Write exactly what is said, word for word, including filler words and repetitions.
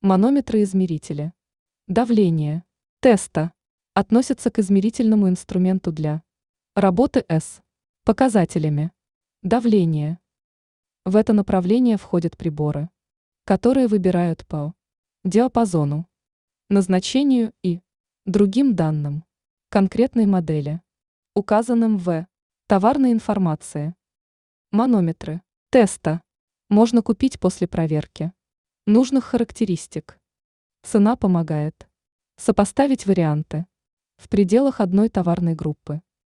Манометры-измерители. Давление. Теста. Относятся к измерительному инструменту для работы с показателями давления. В это направление входят приборы, которые выбирают по диапазону, назначению и другим данным конкретной модели, указанным в товарной информации. Манометры теста можно купить после проверки нужных характеристик. Цена помогает сопоставить варианты в пределах одной товарной группы.